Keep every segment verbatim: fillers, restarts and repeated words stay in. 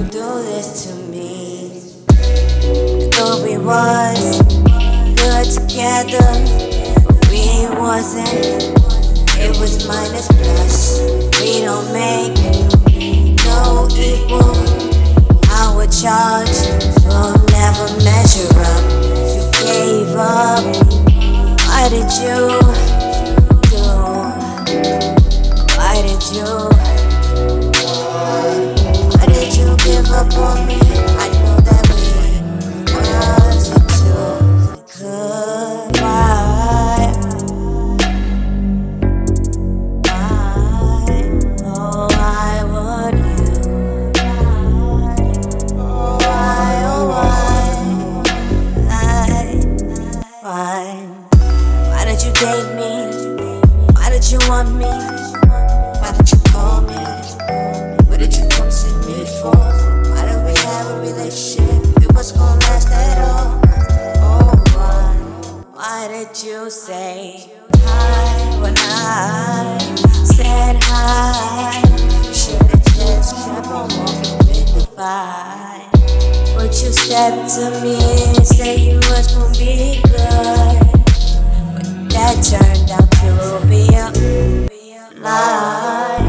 do this to me? I thought we was good together, but we wasn't. It was minus plus. We don't make no equal. Our charge will never measure up. You gave up. Why did you do? Why did you? Why did you give up on me? I know that we wasn't too good. Why? Why? Oh, why would you? Oh, why? Oh, why? Why? Why? Why did you date me? Why did you want me? Why did you call me? What did you come see me for? Why did we have a relationship if it was gonna last at all? Oh, why? Why did you say hi when I said hi? You should've just kept on walking with the vibe. But you stepped to me and said you was gonna be good. But that turned out to be a lie.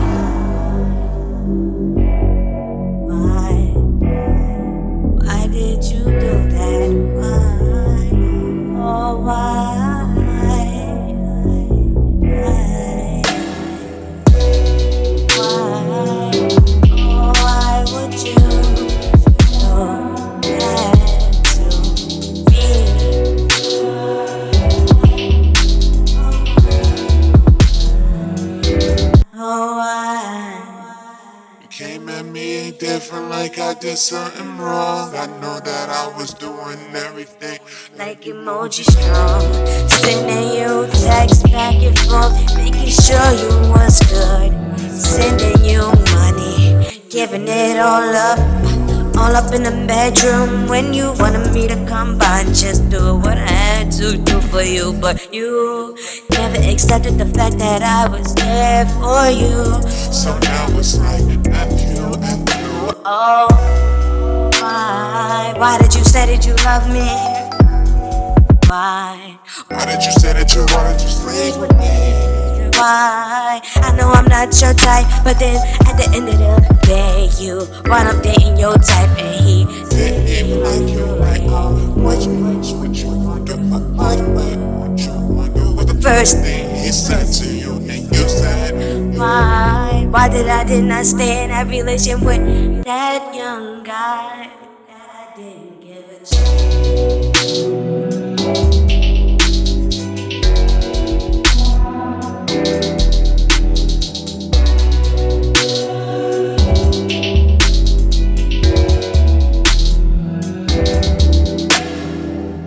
Why? Why did you do that? Why? Oh, why? Why? Why? Oh, why would you do that to me? Oh, why? You came at me different, like I did something wrong. I know that I was doing everything Like emoji strong, sending you texts back and forth, making sure you was good, sending you money, giving it all up, all up in the bedroom. When you wanted me to come by and just do what I had to do for you, but you never accepted the fact that I was there for you. So now it's like F you, F you. Oh, why? Why did you say that you love me? Why? Why did you say that you wanted to sleep with me? Why? I know I'm not your type, but then at the end of the day, you wind up dating your type, and he Didn't even like you, like, oh, what you want, what you want, what what what you want, what the first thing he said to you, and you said, why? Why did I did not stay in that relation with that young guy that I didn't give a chance?